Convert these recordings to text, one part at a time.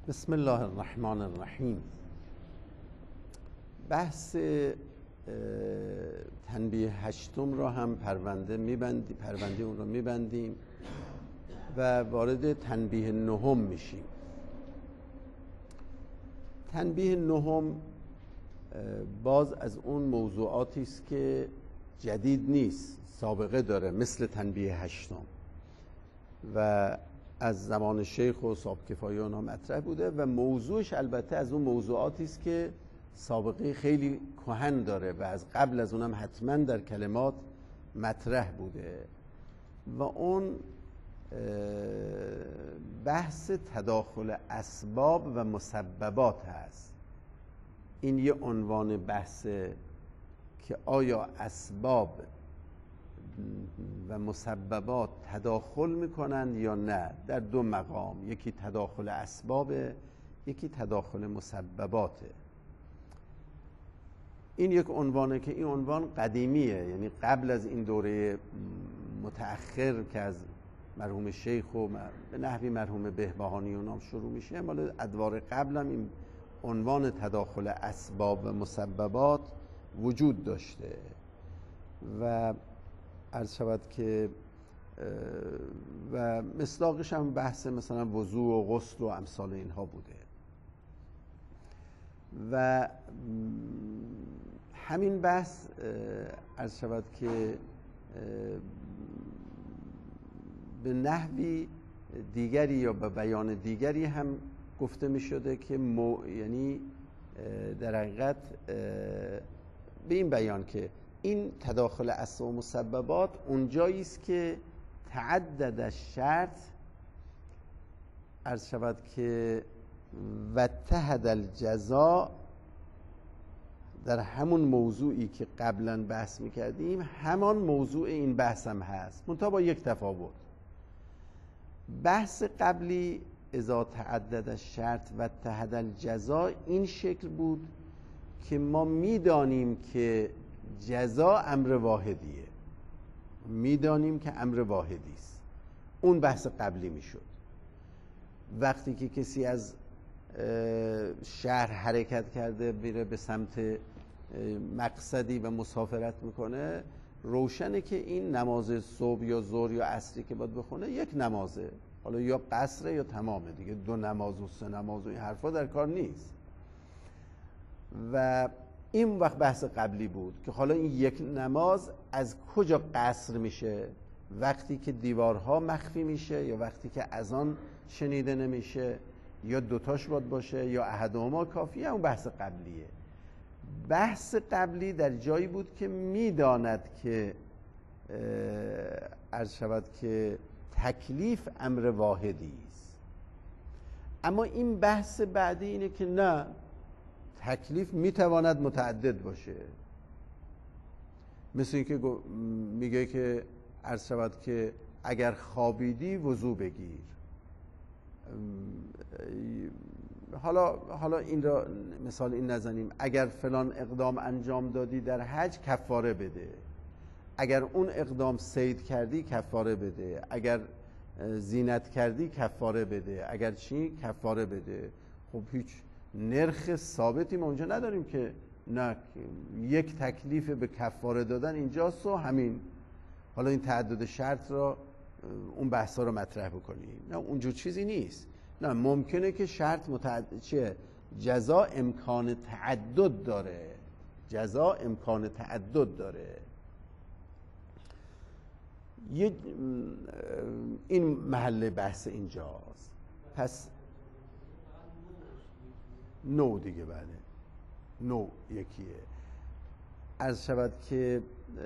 بسم الله الرحمن الرحیم. بحث تنبیه هشتم را هم پرونده اون را میبندیم و وارد تنبیه نهم میشیم. تنبیه نهم باز از اون موضوعاتی است که جدید نیست، سابقه داره، مثل تنبیه هشتم و از زمان شیخ و صاحب کفایه اونها مطرح بوده و موضوعش البته از اون موضوعاتی است که سابقه خیلی کهن داره و از قبل از اونم حتما در کلمات مطرح بوده و اون بحث تداخل اسباب و مسببات هست. این یه عنوان بحثه که آیا اسباب و مسببات تداخل میکنند یا نه، در دو مقام، یکی تداخل اسبابه، یکی تداخل مسبباته. این یک عنوانه که این عنوان قدیمیه، یعنی قبل از این دوره متأخر که از مرحوم شیخ و به نحوی مرحوم بهبهانی اونام شروع میشه، مال ادوار قبل هم این عنوان تداخل اسباب و مسببات وجود داشته و عرض شود که و مصداقش هم بحث مثلا وضوء و غسل و امثال اینها بوده و همین بحث عرض شود که به نحوی دیگری یا به بیان دیگری هم گفته می شده که یعنی در حقیقت به این بیان که این تداخل اسباب و مسببات اونجایی است که تعدد الشرط عرض شود که و اتحد الجزا، در همون موضوعی که قبلا بحث میکردیم همان موضوع این بحث هم هست، منتها با یک تفاوت. بحث قبلی اذا تعدد الشرط و اتحد الجزا این شکل بود که ما میدانیم که جزا امر واحدیه، میدانیم که امر واحدی است. اون بحث قبلی میشد. وقتی که کسی از شهر حرکت کرده میره به سمت مقصدی و مسافرت میکنه، روشنه که این نماز صبح یا ظهر یا عصری که باید بخونه یک نمازه، حالا یا قصره یا تمامه دیگه، 2 نماز و 3 نماز و این حرفا در کار نیست. و این وقت بحث قبلی بود که حالا این یک نماز از کجا قصر میشه؟ وقتی که دیوارها مخفی میشه یا وقتی که اذان شنیده نمیشه یا دوتاش باید باشه یا احدهما کافیه؟ اون بحث قبلیه. بحث قبلی در جایی بود که میداند که عرض شود که تکلیف امر واحدی است، اما این بحث بعدی اینه که نه، تکلیف میتواند متعدد باشه. مثل این که میگه که عرض شود که اگر خوابیدی وضو بگیر. حالا این را مثال این نزنیم، اگر فلان اقدام انجام دادی در حج کفاره بده، اگر اون اقدام صید کردی کفاره بده، اگر زینت کردی کفاره بده، اگر چی کفاره بده. خب هیچ نرخ ثابتی ما اونجا نداریم که نه یک تکلیف به کفاره دادن اینجاست و همین، حالا این تعدد شرط را اون بحثا رو مطرح بکنیم. نه اونجور چیزی نیست. نه، ممکنه که شرط جزا امکان تعدد داره، جزا امکان تعدد داره. این محل بحث اینجاست. پس نوع دیگه، بله نوع یکیه. عرض شود که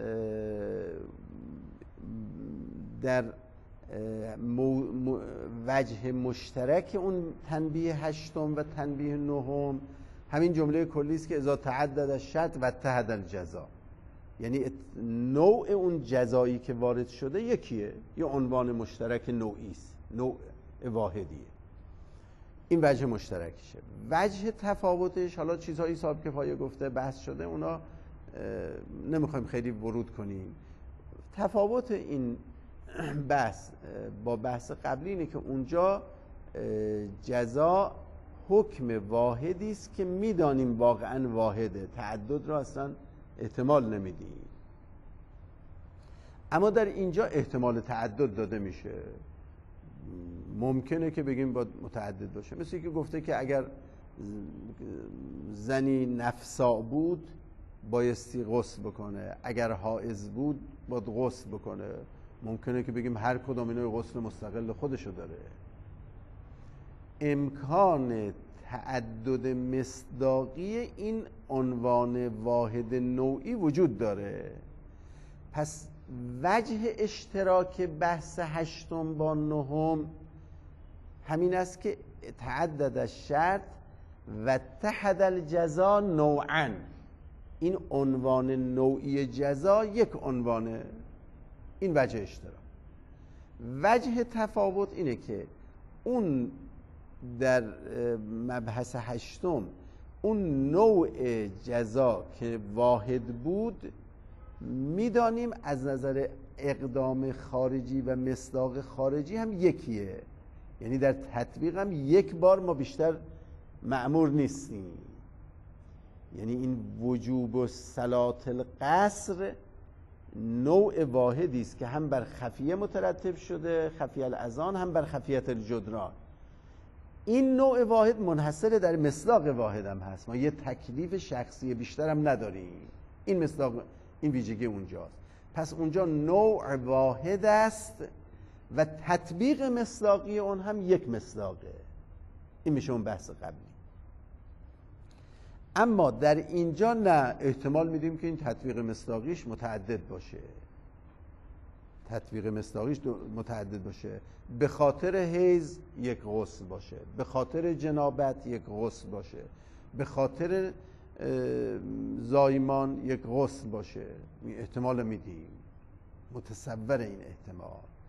در وجه مشترک اون تنبیه هشتم و تنبیه نهم همین جمله کلی است که اذا تعدد الشرط و اتحد الجزا، یعنی نوع اون جزایی که وارد شده یکیه، یه عنوان مشترک نوعی است، نوع واحدیه. این وجه مشترکشه. وجه تفاوتش، حالا چیزهایی صاحب کفایه گفته بحث شده، اونا نمیخوایم خیلی ورود کنیم. تفاوت این بحث با بحث قبلی اینه که اونجا جزا حکم واحدی است که میدانیم واقعا واحده، تعدد را اصلا احتمال نمیدیم. اما در اینجا احتمال تعدد داده میشه. ممکنه که بگیم باید متعدد باشه، مثل که گفته که اگر زنی نفسا بود بایستی غسل بکنه، اگر حائض بود باید غسل بکنه. ممکنه که بگیم هر کدام اینا غسل مستقل خودشو داره. امکان تعدد مصداقی این عنوان واحد نوعی وجود داره. پس وجه اشتراک بحث 8 با 9 همین است که تعدد الشرط و اتحد الجزا نوعا. این عنوان نوعی جزا یک عنوانه، این وجه اشتراک. وجه تفاوت اینه که اون در مبحث 8 اون نوع جزا که واحد بود میدانیم از نظر اقدام خارجی و مصداق خارجی هم یکیه، یعنی در تطبیق هم یک بار ما بیشتر مأمور نیستیم. یعنی این وجوب و صلات القصر نوع واحدی است که هم بر خفیه مترتب شده، خفیه الاذان، هم بر خفیت الجدران. این نوع واحد منحصر در مصداق واحد هم هست، ما یه تکلیف شخصی بیشتر هم نداریم. این مصداق، این ویژگی اونجاست. پس اونجا نوع واحد است و تطبیق مصداقی اون هم یک مصداقه. این میشه اون بحث قبلی. اما در اینجا نه، احتمال میدیم که این تطبیق مصداقیش متعدد باشه. تطبیق مصداقیش متعدد باشه. به خاطر حیض یک غسل باشه، به خاطر جنابت یک غسل باشه، به خاطر زایمان یک غسل باشه. احتمال میدیم، متصور این احتمال.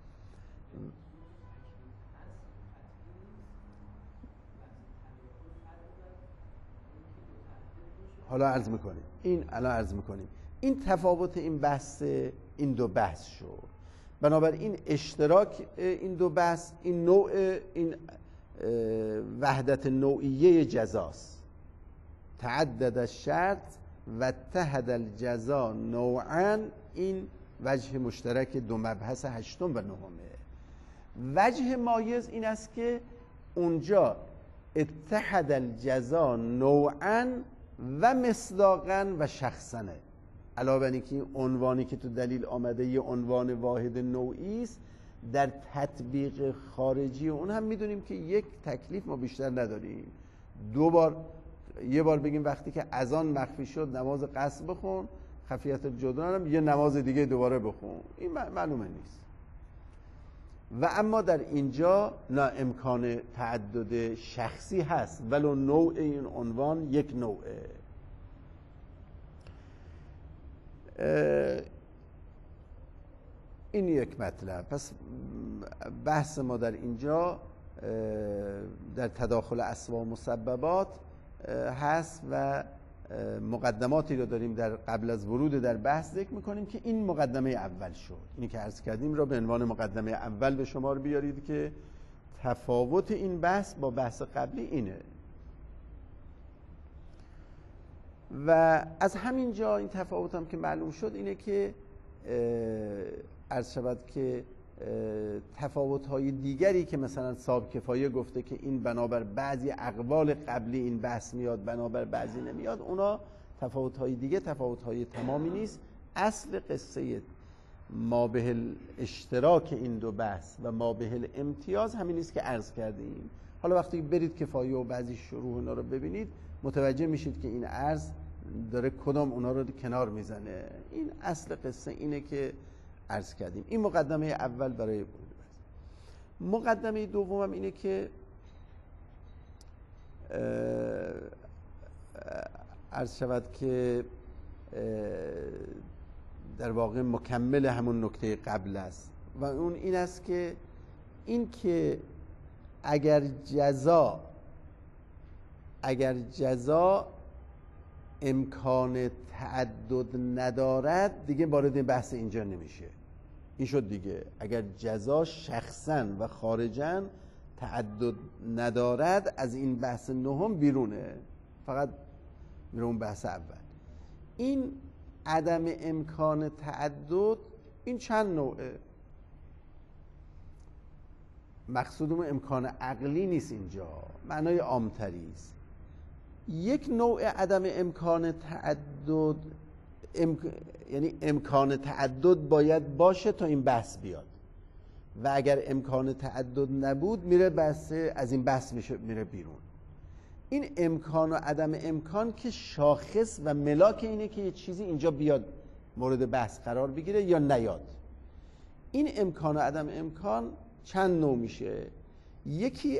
حالا عرض میکنیم این تفاوت این بحث، این دو بحث شد. بنابراین اشتراک این دو بحث، این نوع، این وحدت نوعیه جزاست. تعدد الشرط و اتحد الجزا نوعا، این وجه مشترک دو مبحث 8 و 9. وجه مایز این است که اونجا اتحد الجزا نوعا و مصداقا و شخصنه. علاوه بر اینکه عنوانی که تو دلیل آمده یه عنوان واحد نوعی است، در تطبیق خارجی اون هم میدونیم که یک تکلیف ما بیشتر نداریم. یه بار بگیم وقتی که اذان مخفی شد نماز قصر بخون، خفیت الجدران هم یه نماز دیگه دوباره بخون، این معلومه نیست. و اما در اینجا نه، امکان تعدد شخصی هست ولو نوع این عنوان یک نوعه. این یک مطلب. پس بحث ما در اینجا در تداخل اسباب و مسببات هست و مقدماتی رو داریم در قبل از ورود در بحث ذکر میکنیم که این مقدمه اول شد. اینی که عرض کردیم را به عنوان مقدمه اول به شمار بیارید که تفاوت این بحث با بحث قبلی اینه. و از همین جا این تفاوت هم که معلوم شد اینه که عرض شود که تفاوت‌های دیگری که مثلا صاحب کفایه گفته که این بنابر بعضی اقوال قبلی این بحث میاد، بنابر بعضی نمیاد، اونا تفاوت‌های دیگه تفاوت‌های تمامی نیست. اصل قصه مابه اشتراک این دو بحث و مابه امتیاز همین است که عرض کردیم. حالا وقتی برید کفایه و بعضی شروح اونا رو ببینید متوجه میشید که این عرض داره کدام اونا رو کنار میزنه. این اصل قصه اینه که عرض کردیم. این مقدمه اول برای ورود بحث. مقدمه دومم اینه که عرض شود که در واقع مکمل همون نکته قبل است و اون این است که این که اگر جزا امکان تعدد ندارد دیگه وارد بحث اینجا نمیشه. این شد دیگه. اگر جزا شخصا و خارجا تعدد ندارد از این بحث نهم بیرونه، فقط میره اون بحث اول. این عدم امکان تعدد این چند نوعه؟ مقصودمون امکان عقلی نیست اینجا، معنای عامتری است. یک نوع عدم امکان تعدد یعنی امکان تعدد باید باشه تا این بحث بیاد و اگر امکان تعدد نبود میره بحث از این بحث میره بیرون. این امکان و عدم امکان که شاخص و ملاک اینه که یه چیزی اینجا بیاد مورد بحث قرار بگیره یا نیاد. این امکان و عدم امکان چند نوع میشه؟ یکی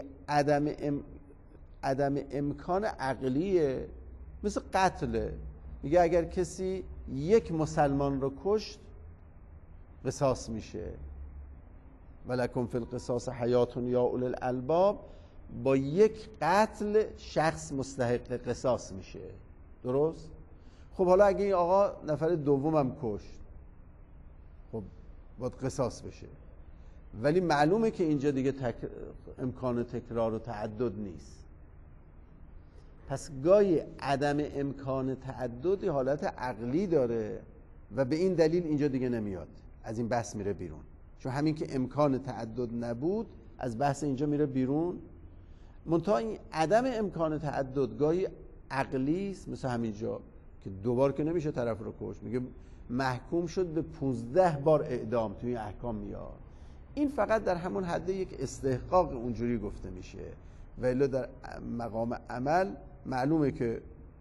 عدم امکان عقلیه، مثل قتله. میگه اگر کسی یک مسلمان رو کشت قصاص میشه، ولکم فی القصاص حیات یا اولی الالباب. با یک قتل شخص مستحق قصاص میشه، درست؟ خب حالا اگه این آقا نفر دومم کشت، خب باید قصاص بشه، ولی معلومه که اینجا دیگه امکان تکرار و تعدد نیست. پس گاهی عدم امکان تعدد حالت عقلی داره و به این دلیل اینجا دیگه نمیاد، از این بحث میره بیرون. چون همین که امکان تعدد نبود از بحث اینجا میره بیرون. منتها این عدم امکان تعدد گاهی عقلی است، مثل همینجا که دوبار که نمیشه طرف رو کشت، میگه محکوم شد به 15 بار اعدام، توی این احکام میاد. این فقط در همون حد یک استحقاق اونجوری گفته میشه، ولی در مقام عمل معلومه که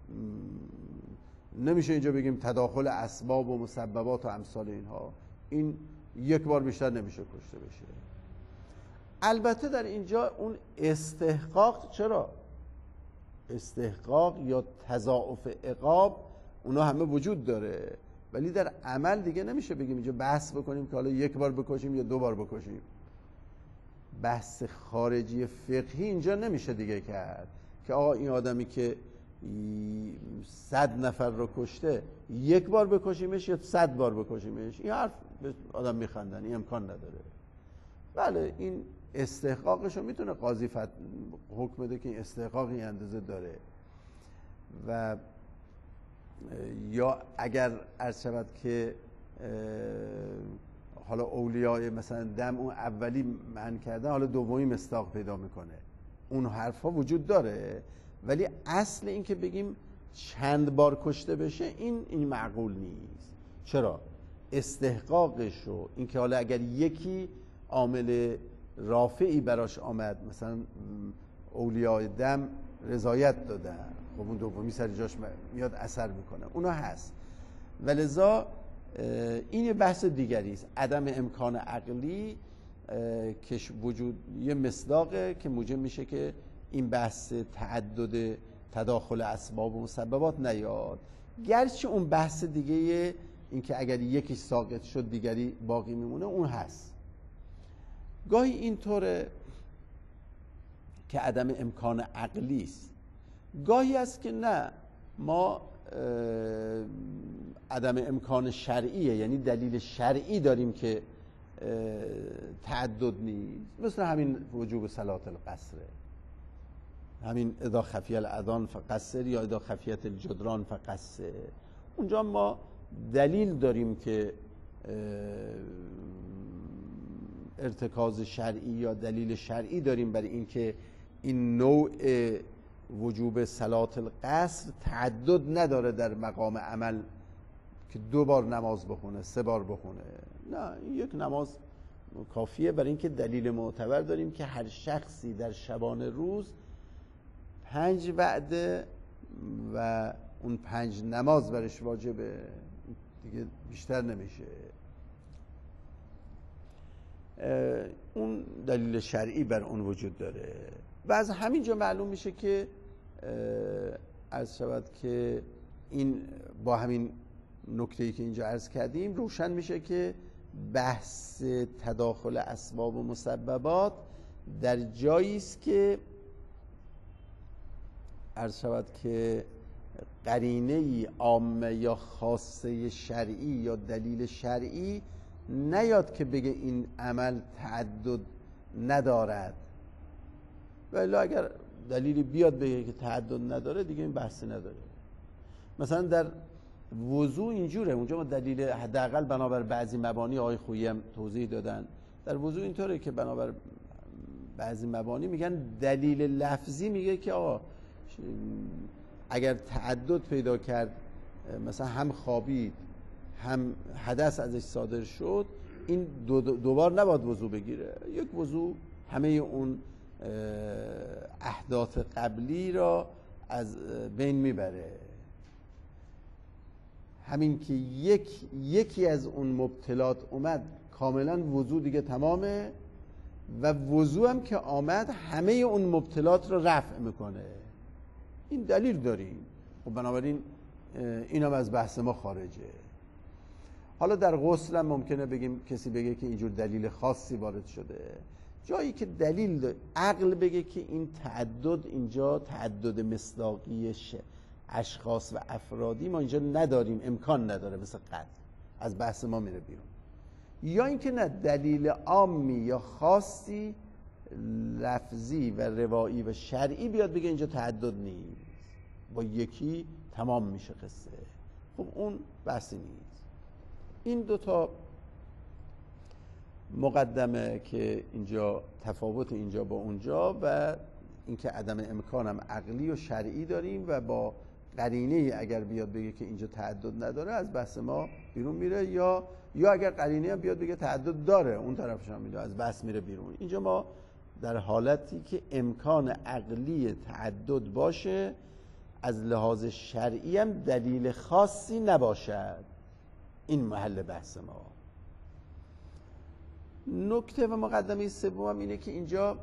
نمیشه اینجا بگیم تداخل اسباب و مسببات و امثال اینها. این یک بار بیشتر نمیشه کشته بشه. البته در اینجا اون استحقاق، چرا؟ استحقاق یا تضاعف عقاب اونا همه وجود داره، ولی در عمل دیگه نمیشه بگیم اینجا بحث بکنیم که حالا یک بار بکشیم یا دو بار بکشیم. بحث خارجی فقهی اینجا نمیشه دیگه کرد که آقا این آدمی که 100 نفر رو کشته یک بار بکشیمش یا 100 بار بکشیمش. این حرف به آدم میخندن، این امکان نداره. بله این استحقاقش رو میتونه قاضی حکم بده که این استحقاق این اندازه داره. و یا اگر عرض شود که حالا اولیای مثلا دم اون اولی منع کردن، حالا دومی مصداق پیدا میکنه، اون حرفا وجود داره، ولی اصل این که بگیم چند بار کشته بشه این معقول نیست. چرا؟ استحقاقش رو، این که حالا اگر یکی عامل رافعی براش آمد، مثلا اولیای دم رضایت دادن، خب اون دومی سر جاش میاد اثر میکنه، اونا هست. ولذا این بحث دیگری است. عدم امکان عقلی که وجود یه مصداقه که موجب میشه که این بحث تعدد تداخل اسباب و مسببات نیاد. گرچه اون بحث دیگه این که اگر یکی ساقط شد دیگری باقی میمونه اون هست. گاهی اینطوره که عدم امکان عقلی است، گاهی است که نه، ما عدم امکان شرعیه، یعنی دلیل شرعی داریم که تعدد نیست، مثل همین وجوب صلاة القصره، همین اذا خفی الاذان فقصر یا اذا خفیت الجدران فقصر. اونجا ما دلیل داریم که ارتکاز شرعی یا دلیل شرعی داریم برای اینکه این نوع وجوب صلاة القصر تعدد نداره در مقام عمل که 2 بار نماز بخونه 3 بار بخونه. نه، یک نماز کافیه برای اینکه دلیل معتبر داریم که هر شخصی در شبان روز 5 وعده و اون 5 نماز برش واجبه، دیگه بیشتر نمیشه. اون دلیل شرعی بر اون وجود داره و از همینجا معلوم میشه که عرض شود که این با همین نکته‌ای که اینجا عرض کردیم روشن میشه که بحث تداخل اسباب و مسببات در جایی است که عرض شود که قرینه عامه یا خاصه شرعی یا دلیل شرعی نیاد که بگه این عمل تعدد ندارد، ولی اگر دلیلی بیاد بگه که تعدد نداره دیگه این بحثی نداره. مثلا در وضو اینجوره، اونجا ما دلیل حداقل بنابر بعضی مبانی آقای خویی هم توضیح دادن، در وضو اینطوره که بنابر بعضی مبانی میگن دلیل لفظی میگه که آقا اگر تعدد پیدا کرد، مثلا هم خوابید هم حدث ازش صادر شد، این دوبار نباید وضو بگیره، یک وضو همه اون احداث قبلی را از بین میبره. همین که یکی از اون مبتلات اومد کاملا وضو دیگه تمامه و وضو هم که آمد همه اون مبتلات رو رفع میکنه. این دلیل داریم و بنابراین این هم از بحث ما خارجه. حالا در غسل هم ممکنه بگیم کسی بگه که اینجور دلیل خاصی وارد شده، جایی که دلیل عقل بگه که این تعدد اینجا تعدد مصداقی اشخاص و افرادی ما اینجا نداریم، امکان نداره، مثل قتل از بحث ما میره بیرون. یا اینکه نه، دلیل عامی یا خاصی لفظی و روایی و شرعی بیاد بگه اینجا تعدد نیست، با یکی تمام میشه قصه. خب اون بحثی نیست. این دوتا مقدمه که اینجا تفاوت اینجا با اونجا و اینکه عدم امکان هم عقلی و شرعی داریم و با قرینه اگر بیاد بگه که اینجا تعدد نداره از بحث ما بیرون میره، یا اگر قرینه هم بیاد بگه تعدد داره اون طرفش هم میره از بحث میره بیرون. اینجا ما در حالتی که امکان عقلی تعدد باشه، از لحاظ شرعی هم دلیل خاصی نباشد، این محل بحث ما. نکته و مقدمه سوم هم اینه که اینجا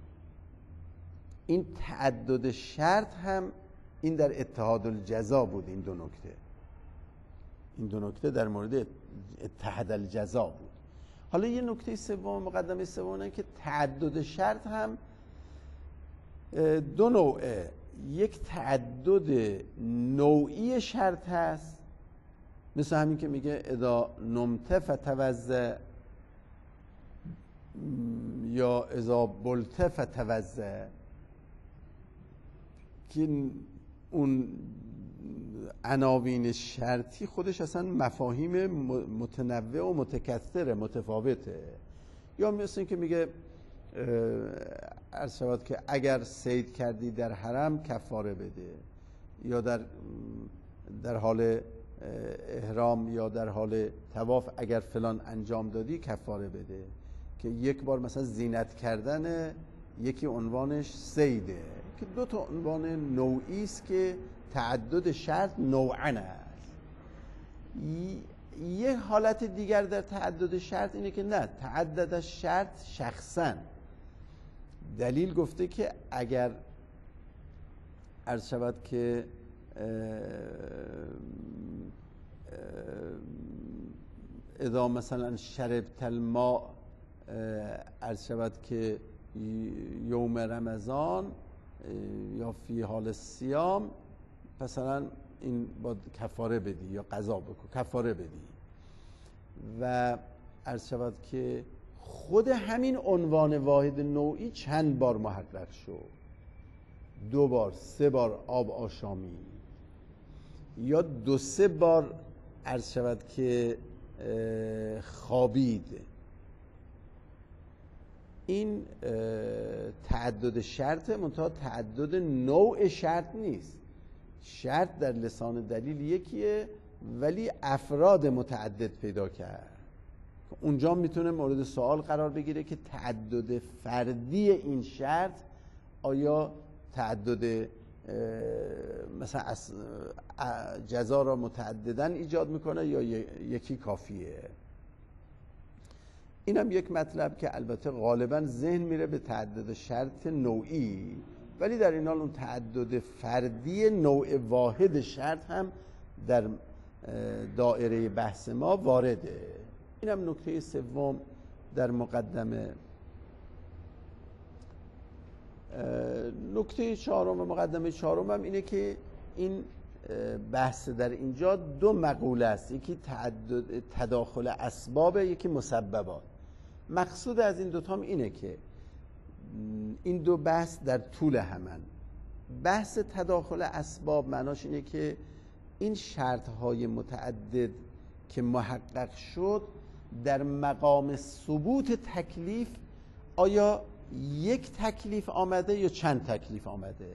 این تعدد شرط هم این در اتحاد الجزا بود. این دو نکته در مورد اتحاد الجزا بود. حالا یه نکته سوم، مقدمه سوم اینه که تعدد شرط هم دو نوعه. یک تعدد نوعی شرط هست، مثل همین که میگه اذا نمت فتوضأ یا اذا بلت فتوضأ، که اون عناوین شرطی خودش اصلا مفاهیم متنوع و متکثره، متفاوته. یا مثل این که میگه عرض شود که اگر صید کردی در حرم کفاره بده، یا در حال احرام یا در حال طواف اگر فلان انجام دادی کفاره بده، که یک بار مثلا زینت کردن یکی عنوانش صیده، که دو تا عنوان نوعی است که تعدد شرط نوعن است. یه حالت دیگر در تعدد شرط اینه که نه، تعدد شرط شخصا دلیل گفته که اگر عرض شود که اذا مثلا شربت الماء عرض شود که یوم رمضان یا فی حال صیام، مثلا این با کفاره بدی یا قضا بکن کفاره بدی. و عرض شود که خود همین عنوان واحد نوعی چند بار محقق شد، 2 بار 3 بار آب آشامی، یا 2-3 بار عرض شود که خوابید. این تعدد شرط، منتها تعدد نوع شرط نیست. شرط در لسان دلیل یکیه ولی افراد متعدد پیدا کرد. اونجا میتونه مورد سوال قرار بگیره که تعدد فردی این شرط آیا تعدد مثلا جزا را متعددن ایجاد میکنه یا یکی کافیه. اینم یک مطلب که البته غالبا ذهن میره به تعدد شرط نوعی، ولی در این حال اون تعدد فردی نوع واحد شرط هم در دایره بحث ما وارده. اینم نکته سوم در مقدمه. نکته چهارم، مقدمه چهارم هم اینه که این بحث در اینجا 2 مقوله است، یکی تداخل اسباب، یکی مسببات. مقصود از این دوتا هم اینه که این دو بحث در طول همن. بحث تداخل اسباب معناش اینه که این شرطهای متعدد که محقق شد در مقام ثبوت تکلیف آیا یک تکلیف آمده یا چند تکلیف آمده.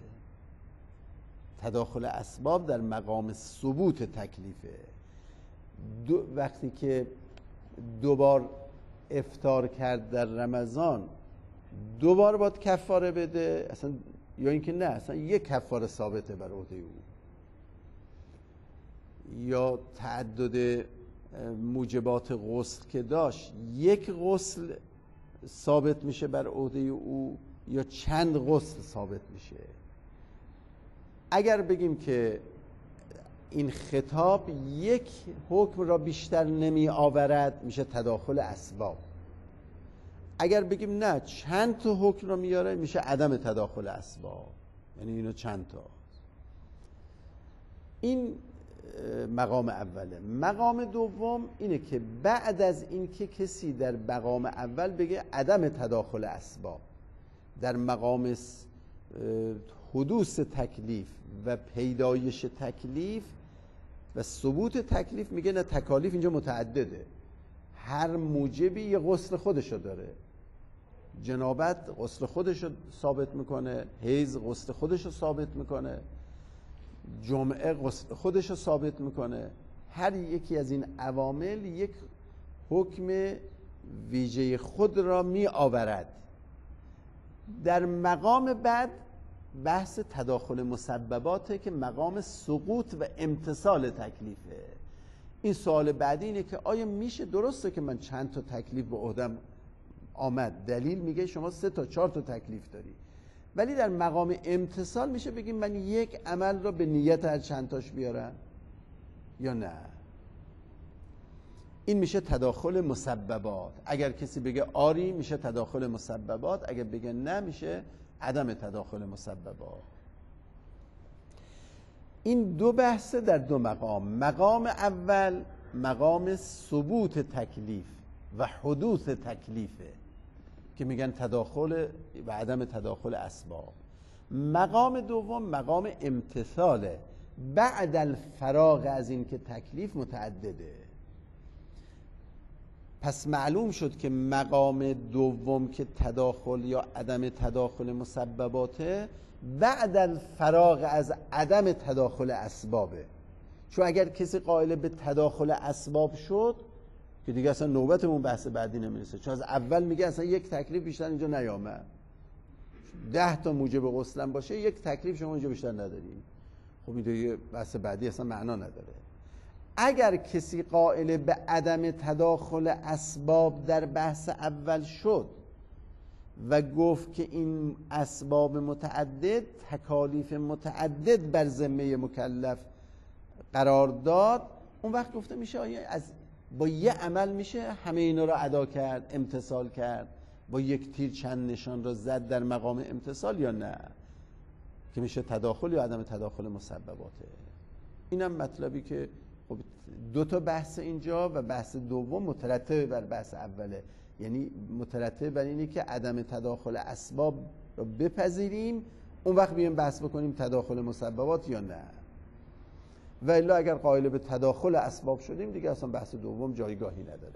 تداخل اسباب در مقام ثبوت تکلیفه. وقتی که دوبار افطار کرد در رمضان دوبار باید کفاره بده اصلا، یا اینکه نه اصلا یک کفاره ثابته بر عهده او، یا تعدد موجبات غسل که داشت یک غسل ثابت میشه بر عهده او یا چند غسل ثابت میشه. اگر بگیم که این خطاب یک حکم را بیشتر نمی آورد میشه تداخل اسباب. اگر بگیم نه چند تا حکم را میاره میشه عدم تداخل اسباب، یعنی اینو چند تا. این مقام اوله. مقام دوم اینه که بعد از این که کسی در مقام اول بگه عدم تداخل اسباب در مقام حدوث تکلیف و پیدایش تکلیف و ثبوت تکلیف میگه نه تکالیف اینجا متعدده، هر موجبی یه غسل خودشو داره. جنابت غسل خودشو ثابت میکنه، حیض غسل خودشو ثابت میکنه، جمعه غسل خودشو ثابت میکنه. هر یکی از این عوامل یک حکم ویژه خود را می آورد. در مقام بعد بحث تداخل مسبباته که مقام سقوط و امتصال تکلیفه. این سوال بعدی اینه که آیا میشه، درسته که من چند تا تکلیف به عهدم آمد، دلیل میگه شما 3 تا 4 تا تکلیف داری، ولی در مقام امتصال میشه بگیم من یک عمل را به نیت هر چند تاش بیارم یا نه؟ این میشه تداخل مسببات. اگر کسی بگه آری میشه تداخل مسببات، اگر بگه نه میشه عدم تداخل مسببات. این دو بحث در دو مقام. مقام اول مقام ثبوت تکلیف و حدوث تکلیفه که میگن تداخل و عدم تداخل اسباب. مقام دوم مقام امتثاله بعد الفراغ از این که تکلیف متعدده. پس معلوم شد که مقام دوم که تداخل یا عدم تداخل مسبباته بعد الفراغ از عدم تداخل اسبابه. چون اگر کسی قائل به تداخل اسباب شد که دیگه اصلا نوبتمون بحث بعدی نمیرسه، چون از اول میگه اصلا یک تکلیف بیشتر اینجا نیامد. 10 تا موجب غسلم باشه یک تکلیف شما اینجا بیشتر نداری، خب این دیگه بحث بعدی اصلا معنا نداره. اگر کسی قائل به عدم تداخل اسباب در بحث اول شد و گفت که این اسباب متعدد تکالیف متعدد بر ذمه مکلف قرار داد، اون وقت گفته میشه آیا از با یه عمل میشه همه اینا رو ادا کرد، امتثال کرد، با یک تیر چند نشان رو زد در مقام امتثال یا نه، که میشه تداخل یا عدم تداخل مسبباته. اینم مطلبی که خب 2 تا بحث اینجا و بحث دوم مترتب بر بحث اوله، یعنی مترتب بر اینه که عدم تداخل اسباب رو بپذیریم، اون وقت بیایم بحث بکنیم تداخل مسببات یا نه. و الا اگر قائل به تداخل اسباب شدیم دیگه اصلا بحث دوم جایگاهی نداره.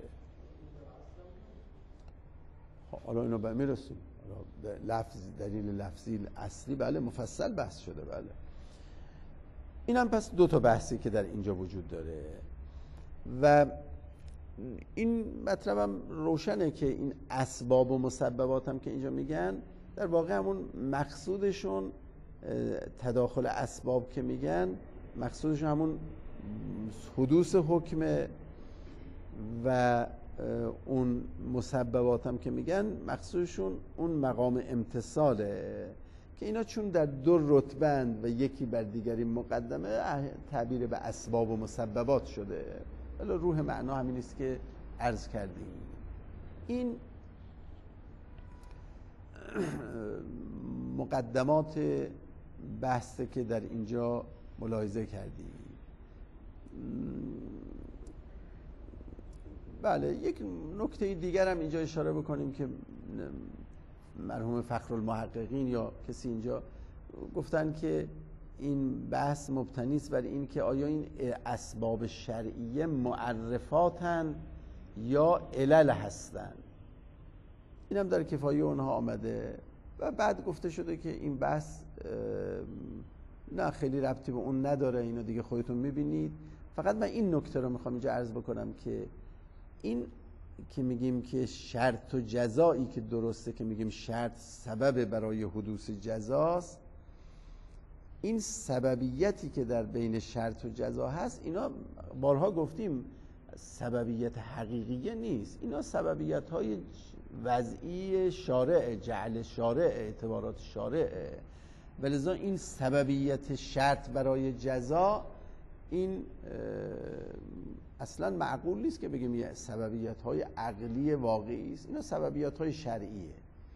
حالا اینو به میرسیم. لفظ دلیل لفظی اصلی بله مفصل بحث شده. بله این هم پس 2 تا بحثی که در اینجا وجود داره و این مطلب هم روشنه که این اسباب و مسببات هم که اینجا میگن در واقع همون مقصودشون تداخل اسباب که میگن مقصودشون همون حدوث حکمه و اون مسببات هم که میگن مقصودشون اون مقام امتثاله که اینا چون در 2 رتبند و یکی بر دیگری مقدمه تعبیر به اسباب و مسببات شده. ولی روح معنا همین است که عرض کردیم. این مقدمات بحثه که در اینجا ملاحظه کردیم. بله یک نکته دیگر هم اینجا اشاره بکنیم که مرحوم فخرالمحققین یا کسی اینجا گفتن که این بحث مبتنی است بر این که آیا این اسباب شرعیه معرفاتن یا علل هستن. این هم در کفایه اونها آمده و بعد گفته شده که این بحث نه خیلی ربطی به اون نداره، اینو دیگه خودتون میبینید. فقط من این نکته رو میخوام اینجا عرض بکنم که این که میگیم که شرط و جزایی که درسته که میگیم شرط سبب برای حدوث جزاست، این سببیتی که در بین شرط و جزا هست اینا بارها گفتیم سببیت حقیقیه نیست، اینا سببیت های وضعی شارع، جعل شارع، اعتبارات شارع. ولذا این سببیت شرط برای جزا این اصلا معقول نیست که بگیم یه سببیت های عقلی واقعی است، اینا سببیت های شرعیه.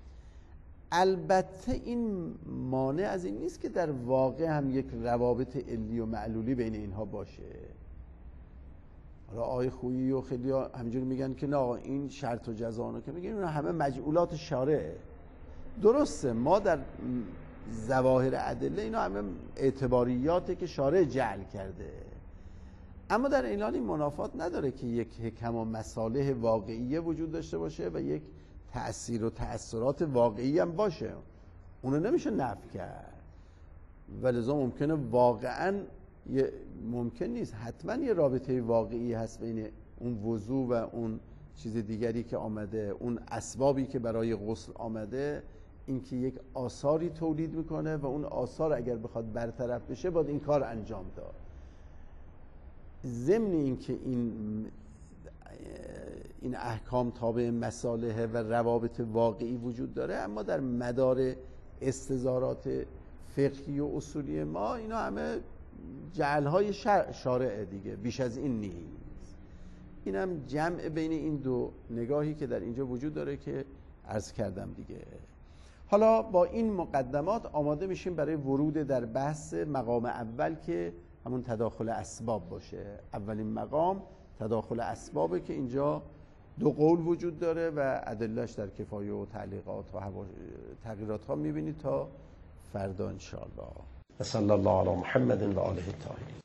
البته این مانع از این نیست که در واقع هم یک روابط علی و معلولی بین اینها باشه. حالا آقای خویی و خیلی ها همینجوری میگن که نه این شرط و جزا که میگن اینا همه مجعولات شارعه. درسته، ما در ظواهر ادله اینا همه اعتباریاته که شارع جعل کرده، اما در این حال این منافات نداره که یک حکم و مصالح واقعیه وجود داشته باشه و یک تأثیر و تأثیرات واقعی هم باشه، اونو نمیشه نفی کرد. ولذا ممکنه واقعا ممکن نیست حتما یه رابطه واقعی هست بین اون وضو و اون چیز دیگری که آمده، اون اسبابی که برای غسل آمده، اینکه یک آثاری تولید میکنه و اون آثار اگر بخواد برطرف بشه باید این کار انجام داد. ضمن اینکه این احکام تابع مصالح و روابط واقعی وجود داره، اما در مدار استظهارات فقهی و اصولی ما اینا همه جعلهای شارع دیگه، بیش از این نیست. اینم جمع بین این دو نگاهی که در اینجا وجود داره که عرض کردم دیگه. حالا با این مقدمات آماده میشیم برای ورود در بحث مقام اول که همون تداخل اسباب باشه. اولین مقام تداخل اسبابه که اینجا دو قول وجود داره و ادلهش در کفایه و تعلیقات و تغییرات ها میبینید تا فردا انشاءالله. صلی الله علی محمد و آله الطاهرین.